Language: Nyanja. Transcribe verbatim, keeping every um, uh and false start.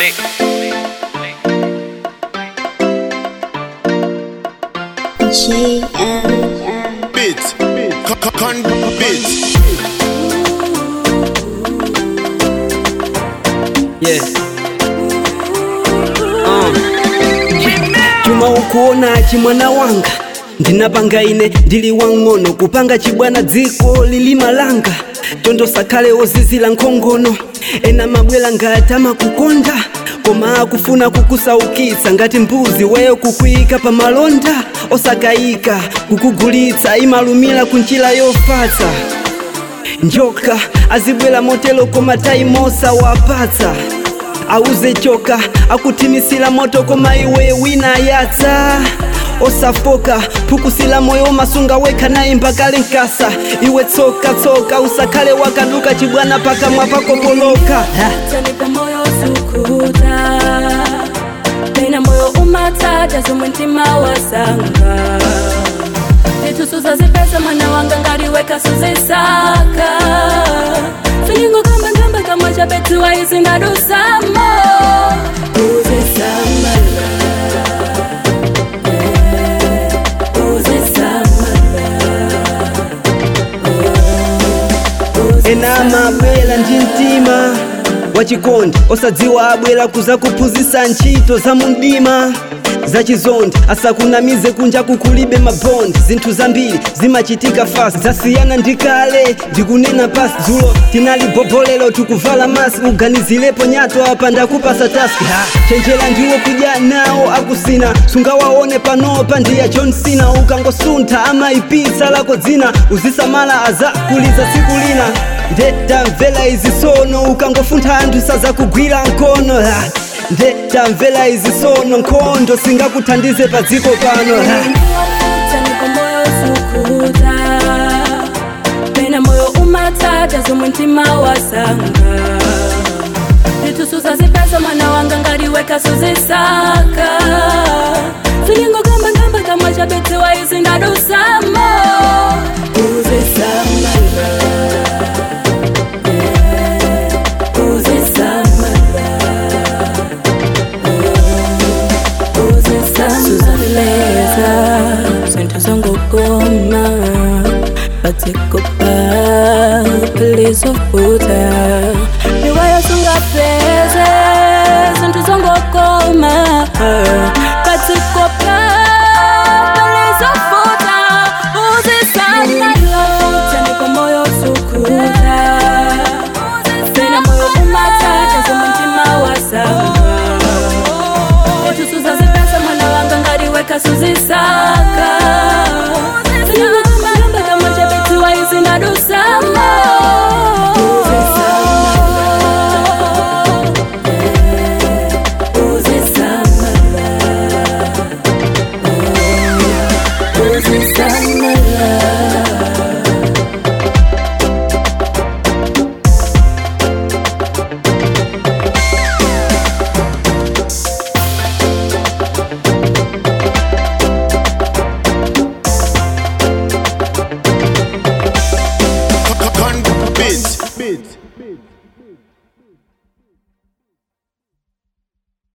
J M Beats, con beats. Yeah. Uh. Chuma ukuona chimwana wanga ndinapanga ine ndili wang'ono kupanga chibwana dziko lilimalanga chondo sakale ozizila nkhongono ena mabwela ngati amakukonda koma akufuna kukusaukitsa ngati mbuzi weyo kukwika pa malonda osakayika kukugulitsa imalumira kunjira yofatsa njoka azibwela motelo koma taimosa wapatsa auze choka akutimisila moto koma iwe wina yatsa osafoka pukusila moyo masunga weka naye mpakale nkasa iwe tsoka tsoka usakale wakaduka chibwana paka mwapako poloka Tanipa moyo sukuta Pena moyo umataja zumwentima wasanga Nitusuza zipesa mana wanga ngari weka suzisaka Silingo kamba kamba kama chabeti wa isi ngadusamo Uzisamala ena mabwela njintima wachikondi osadziwa abwela kuza kuphunzitsa ntchito za mundima za chizondi asakunamize kunja kukulibe mabondi zinthu zambiri zimachitika fast zasiyana ndikale ndikunena pasi dzulo tinali bobolelo tikuvala masi uganizilepo nyato apa ndakupasa taski chenjera ndiwo kudya nawo akusina sungawaone panopa ndiya John Cena ukangosuntha amaipitsa lako dzina uzisamala aza kuliza tsiku lina ndetamvera izi sono ukangofuntha anthu saza kugwira nkono ndetamvera izi sono nkhondo singakuthandize pa dziko pano Tanipa moyo sukuta Pena moyo umataja zumwentima wasanga Nitusuza zipesa mana wanga ngari weka suzisaka Silingo kamba kamba kama chabeti wa isi ndadusamo Uzisamala Goma batikopa please ofuta niwaya sunga peze zintu zongo koma batikopa please ofuta uzisana tanipa moyo sukuta pena moyo umataja zumwentima wasanga etusuza zipesa mwana wanga ngari weka suzisa